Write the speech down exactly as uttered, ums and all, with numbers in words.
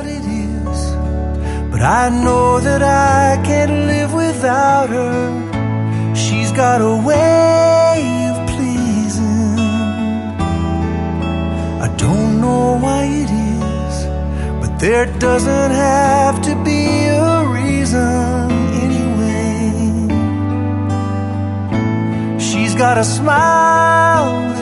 what it is, but I know that I can't live without her. She's got a way of pleasing. I don't know why it is, but there doesn't have to be a reason anyway. She's got a smile